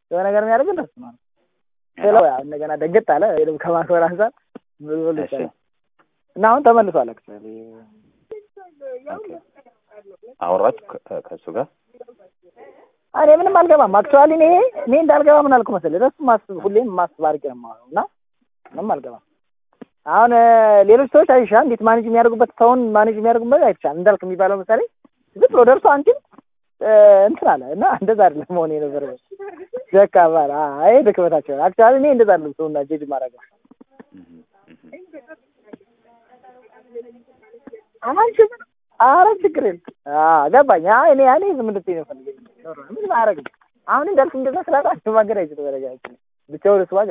የሆነ ነገር የሚያደርግ እንደሱ ነው ሄሎ ያ እንደገና ደገት አለ ይሄም ከማክበር አንፃር ብሎ ይችላል እና አሁን ተመልሷል አክቹአሊ አውራት ከሱ ጋር እኔ ምንም አልገባም አክቹአሊ እኔ እንዳልገባ ምን አልኩ መሰለህ ደስ ማስብ ሁሌም ማስባርቅ ነው ማውራውና ምንም አልገባም አሁን ሌሎች ሰዎች አይሻ እንዴት ማኔጅ የሚያደርጉበት ታውን ማኔጅ የሚያደርጉበት አይቻል እንዳልክ የሚባለው ምሳሌ ዝም ብሎ ደርሶ አንቺን እንትን አለ እና እንደዛ አይደለም መሆን የነበረው ዘካባራ አይ ደክመታቸው አክቹአሊ እኔ እንደዛ አይደለም ሰውና ጀጅ ማረጋ አንቺ አረግ ችግር ገባኝ እኔ ዝም እንድትይ ነው ፈልገኝ ምን ማረግ አሁን እንዳልክ እንደዛ ስላጣ ማገር አይችልም ወረጋችን ብቻው ለስዋጅ